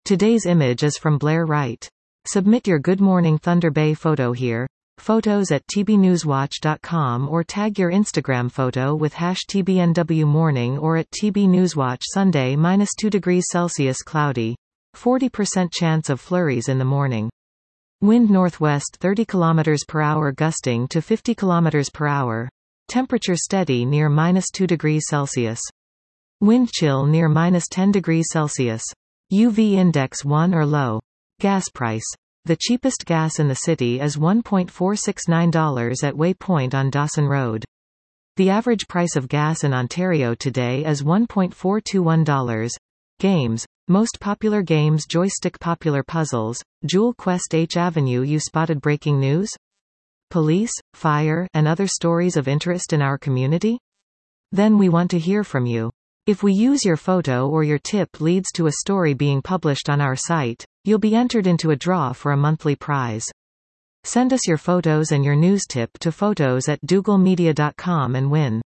Today's image is from Blair Wright. Submit your Good Morning Thunder Bay photo here. Photos at tbnewswatch.com or tag your Instagram photo with #TBNWMorning or at TBNewsWatch. Sunday -2 degrees Celsius cloudy. 40% chance of flurries in the morning. Wind northwest 30 km per hour gusting to 50 km per hour. Temperature steady near -2 degrees Celsius. Wind chill near -10 degrees Celsius. UV index 1 or low. Gas price. The cheapest gas in the city is $1.469 at Waypoint on Dawson Road. The average price of gas in Ontario today is $1.421. Games. Most popular games: Joystick. Popular puzzles: Jewel Quest. H Avenue. You spotted breaking news? Police, fire, and other stories of interest in our community? Then we want to hear from you. If we use your photo or your tip leads to a story being published on our site, you'll be entered into a draw for a monthly prize. Send us your photos and your news tip to photos@dougalmedia.com and win.